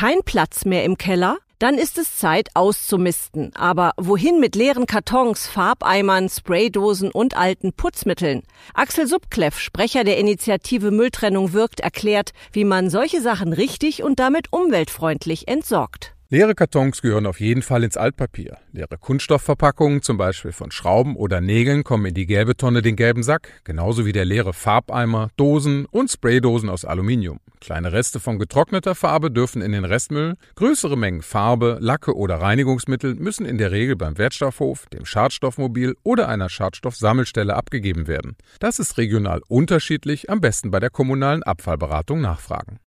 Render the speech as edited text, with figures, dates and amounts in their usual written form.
kein Platz mehr im Keller? Dann ist es Zeit auszumisten. Aber wohin mit leeren Kartons, Farbeimern, Spraydosen und alten Putzmitteln? Axel Subkleff, Sprecher der Initiative Mülltrennung wirkt, erklärt, wie man solche Sachen richtig und damit umweltfreundlich entsorgt. Leere Kartons gehören auf jeden Fall ins Altpapier. Leere Kunststoffverpackungen, zum Beispiel von Schrauben oder Nägeln, kommen in die gelbe Tonne, den gelben Sack. Genauso wie der leere Farbeimer, Dosen und Spraydosen aus Aluminium. Kleine Reste von getrockneter Farbe dürfen in den Restmüll. Größere Mengen Farbe, Lacke oder Reinigungsmittel müssen in der Regel beim Wertstoffhof, dem Schadstoffmobil oder einer Schadstoffsammelstelle abgegeben werden. Das ist regional unterschiedlich, am besten bei der kommunalen Abfallberatung nachfragen.